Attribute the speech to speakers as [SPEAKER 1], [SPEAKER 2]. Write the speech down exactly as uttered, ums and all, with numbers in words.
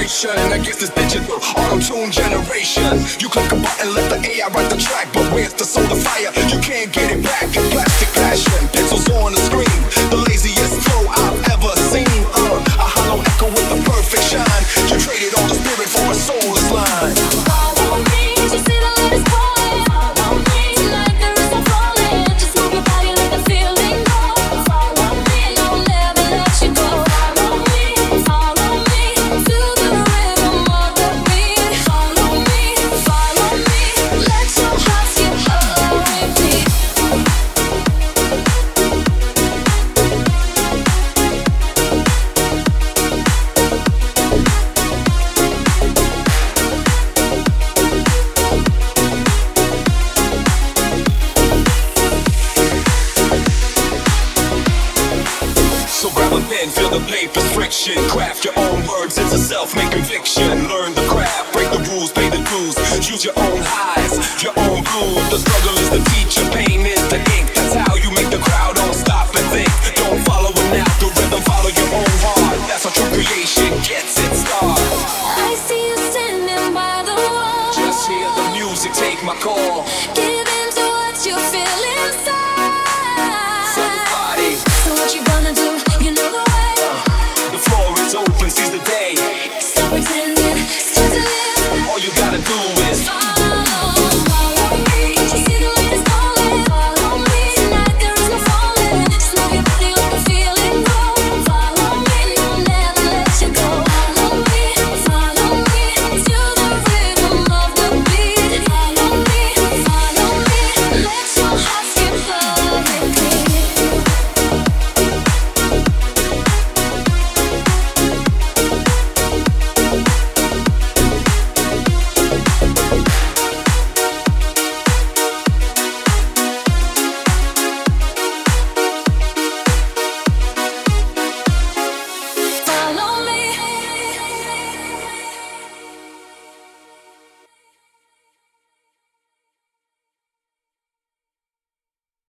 [SPEAKER 1] vibration against this digital auto-tune generation. You click a button, let the A I write the track, but where's the soul of fire? You can't get it back. Plastic passion, pixels on the screen, the laziest flow I've ever seen. Uh, a hollow echo with the perfect shine. You traded all the spirit for a soulless line.
[SPEAKER 2] Follow me, you see the light is calling. Follow me, tonight there is no falling. Just move your body, let the feeling go. Follow me, and I'll never let you go. Follow me, follow me to the rhythm of the beat. Follow me, follow me, let your heart skip a repeat.
[SPEAKER 1] So grab a pen, feel the paper's friction. Craft your own words, it's a self-made conviction. Learn the craft, break the rules, pay the dues. Choose your own highs, your own blues. The struggle is the teacher, pain